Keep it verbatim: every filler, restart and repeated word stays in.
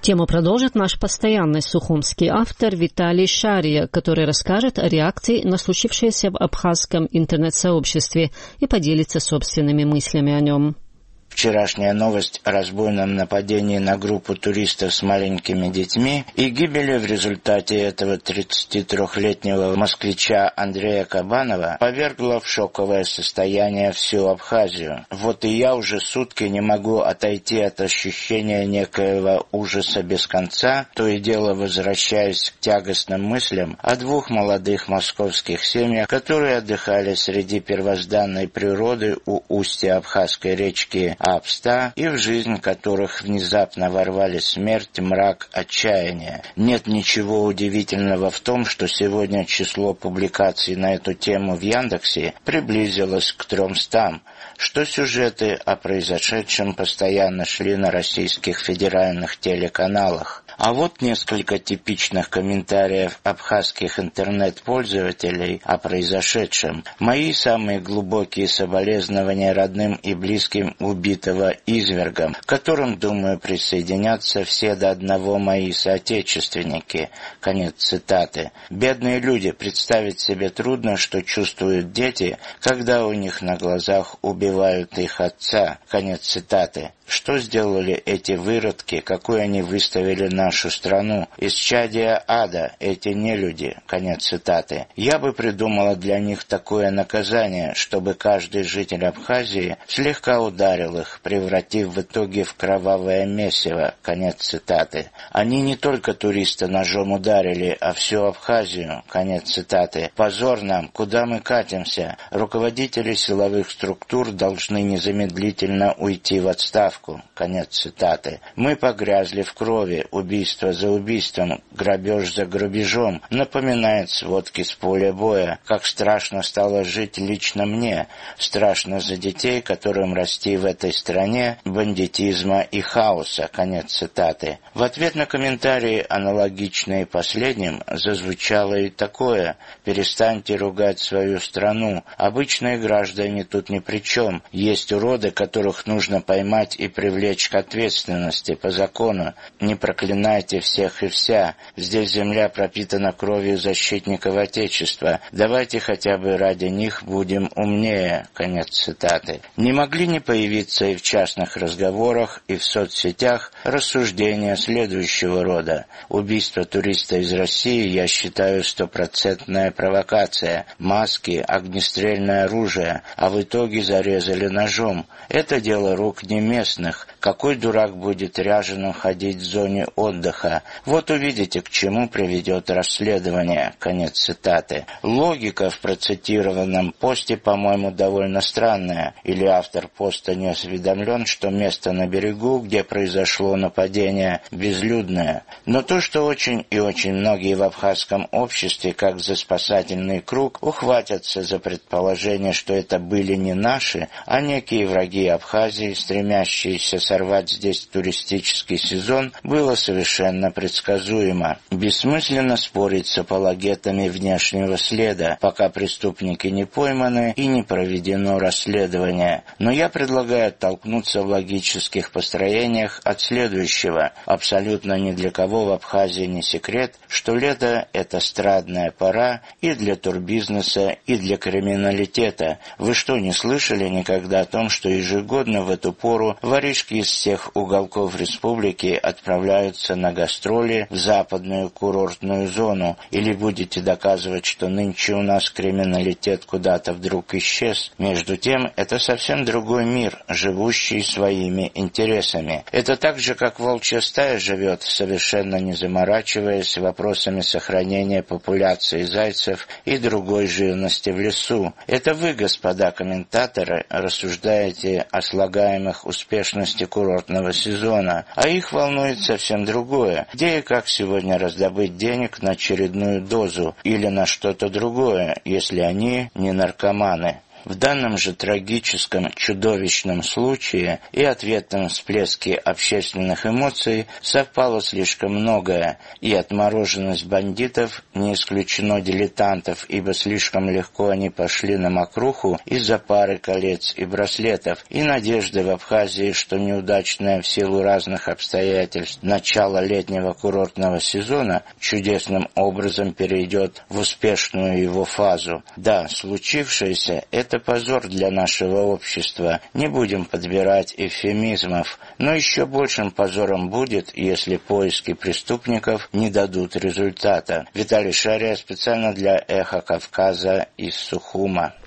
Тему продолжит наш постоянный сухумский автор Виталий Шария, который расскажет о реакции на случившееся в абхазском интернет-сообществе и поделится собственными мыслями о нем. Вчерашняя новость о разбойном нападении на группу туристов с маленькими детьми и гибели в результате этого тридцатитрёхлетнего москвича Андрея Кабанова повергла в шоковое состояние всю Абхазию. Вот и я уже сутки не могу отойти от ощущения некоего ужаса без конца, то и дело возвращаясь к тягостным мыслям о двух молодых московских семьях, которые отдыхали среди первозданной природы у устья абхазской речки Апста, и в жизнь которых внезапно ворвали смерть, мрак, отчаяние. Нет ничего удивительного в том, что сегодня число публикаций на эту тему в Яндексе приблизилось к трёмстам, что сюжеты о произошедшем постоянно шли на российских федеральных телеканалах. А вот несколько типичных комментариев абхазских интернет-пользователей о произошедшем. Мои самые глубокие соболезнования родным и близким убитого извергом, к которым, думаю, присоединятся все до одного мои соотечественники. Конец цитаты. Бедные люди, представить себе трудно, что чувствуют дети, когда у них на глазах убивают их отца. Конец цитаты. Что сделали эти выродки, какой они выставили нашу страну? Исчадие ада, эти нелюди. Конец цитаты. Я бы придумала для них такое наказание, чтобы каждый житель Абхазии слегка ударил их, превратив в итоге в кровавое месиво. Конец цитаты. Они не только туриста ножом ударили, а всю Абхазию. Конец цитаты. Позор нам, куда мы катимся? Руководители силовых структур должны незамедлительно уйти в отставку. Конец цитаты. Мы погрязли в крови, убийство за убийством, грабеж за грабежом, напоминает сводки с поля боя. Как страшно стало жить лично мне, страшно за детей, которым расти в этой стране бандитизма и хаоса. Конец цитаты. В ответ на комментарии, аналогичные последним, зазвучало и такое: перестаньте ругать свою страну, обычные граждане тут ни при чем, есть уроды, которых нужно поймать и привлечь к ответственности по закону. Не проклинайте всех и вся. Здесь земля пропитана кровью защитников Отечества. Давайте хотя бы ради них будем умнее. Конец цитаты. Не могли не появиться и в частных разговорах, и в соцсетях рассуждения следующего рода. Убийство туриста из России я считаю стопроцентная провокация. Маски, огнестрельное оружие, а в итоге зарезали ножом. Это дело рук не местных. Какой дурак будет ряженым ходить в зоне отдыха? Вот увидите, к чему приведет расследование. Конец цитаты. Логика в процитированном посте, по-моему, довольно странная. Или автор поста не осведомлен, что место на берегу, где произошло нападение, безлюдное. Но то, что очень и очень многие в абхазском обществе, как за спасательный круг, ухватятся за предположение, что это были не наши, а некие враги Абхазии, стремящиеся сорвать здесь туристический сезон, было совершенно предсказуемо. Бессмысленно спорить с апологетами внешнего следа, пока преступники не пойманы и не проведено расследование. Но я предлагаю оттолкнуться в логических построениях от следующего. Абсолютно ни для кого в Абхазии не секрет, что лето – это страдная пора и для турбизнеса, и для криминалитета. Вы что, не слышали никогда о том, что ежегодно в эту пору воришки из всех уголков республики отправляются на гастроли в западную курортную зону? Или будете доказывать, что нынче у нас криминалитет куда-то вдруг исчез? Между тем, это совсем другой мир, живущий своими интересами. Это так же, как волчья стая живет, совершенно не заморачиваясь вопросами сохранения популяции зайцев и другой живности в лесу. Это вы, господа комментаторы, рассуждаете о слагаемых успешности курортного сезона, а их волнует совсем другое. Где и как сегодня раздобыть денег на очередную дозу или на что-то другое, если они не наркоманы? В данном же трагическом, чудовищном случае и ответном всплеске общественных эмоций совпало слишком многое, и отмороженность бандитов, не исключено дилетантов, ибо слишком легко они пошли на мокруху из-за пары колец и браслетов, и надежды в Абхазии, что неудачное в силу разных обстоятельств начало летнего курортного сезона чудесным образом перейдет в успешную его фазу. Да, случившееся — это позор для нашего общества, не будем подбирать эвфемизмов, но еще большим позором будет, если поиски преступников не дадут результата. Виталий Шария специально для «Эхо Кавказа» из Сухума.